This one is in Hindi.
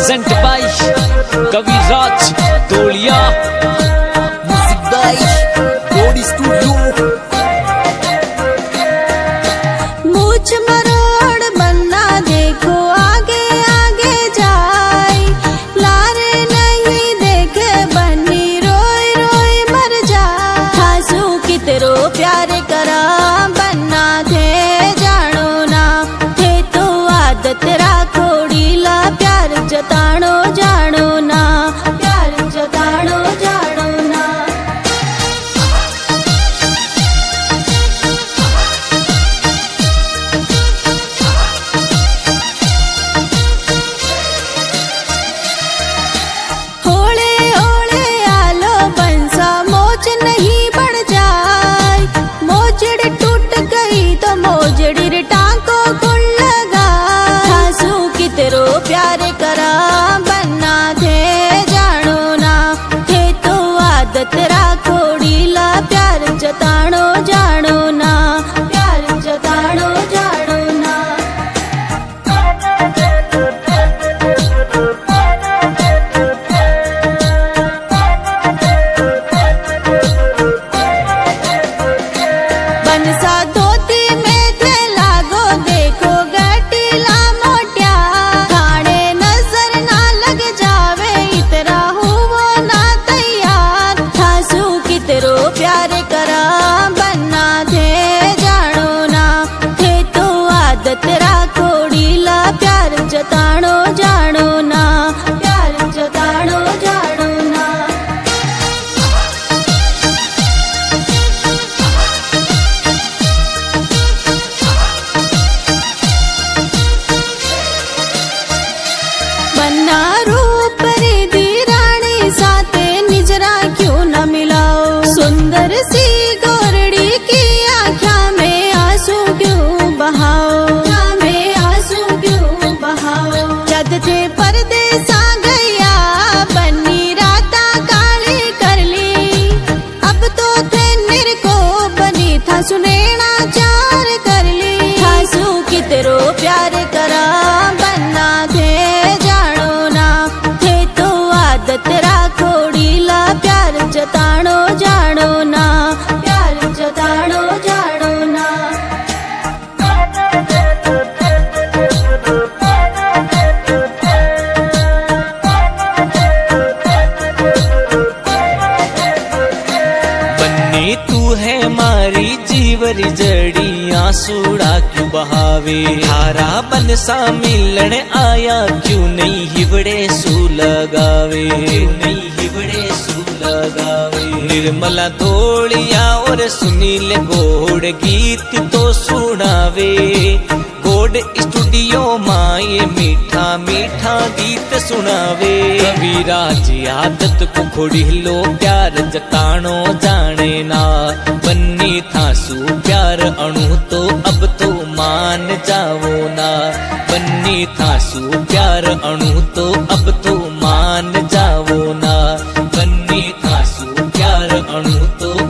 प्रेजेंट बाय कविराज तोलिया, म्यूजिक बाय बॉडी स्टूडियो। मूछ मरोड़ बनना देखो आगे आगे जाए, लारे नहीं देखे बनी रोई रोई मर जाए। खासू की तेरो प्यार करा बनना थे जानो ना, थे तो आदत राखोड़ी ला प्यार जतानो जानो ना, प्यार जतानो जानो ना। होले होले आलो बंसा मोच नहीं बढ़ जाए, मोजड़ी टूट गई तो मोजड़ी टांको खुल लगा। खासू की तेरो प्यार करा बनना थे जानो ना, थे तो आदत राखोड़ी ला प्यार जतानो जानो ना, प्यार जतानो जानो ना। बनसा धोती में थे लागो देखो गटीला मोटिया, खाने नजर ना लग जावे इतरा हुआ ना तैयार। खासू की तेरो प्यार करा बनना थे जानो ना, थे तो आदत राखोड़ी ला प्यार जतानो जानो ना, प्यार जतानो जानो ना। बन्ना रूप रिदी रानी साथे निजरा क्यों न मिलाओ, सुंदर सी गोरड़ी की आँखा में आंसू क्यों बहाओ, आँखों में आंसू क्यों बहाओ। जद थे परदेस आ गया बन्नी राता काली कर ली, अब तो थे निरको बनी था सुनेना चार कर ली। खासू की तेरो प्यार करा बनना थे जानो ना, थे तो आदत राखोड़ी ला प्यार जतानो जानो ना, प्यार जतानो जानो ना। बन्नी तू है मारी जीवरी जड़ी, आंसूड़ा क्यों बहावे। थारा बनसा मिलन आया क्यों नहीं हिवड़े सू लगावे, क्यों नहीं हिवड़े सू लगावे। निर्मला तोलिया और सुनील गोड़ गीत तो सुनावे, गोड स्टूडियो माए मीठा मीठा गीत सुनावे। कविराज आदत को खोड़ी लो प्यार जतानो जाने ना, बन्नी थासू प्यार अणु तो अब तो मान जाओ ना, बन्नी थासू प्यार अणु तो अब तो मान जाओ ना, बन्नी थासू प्यार अणु तो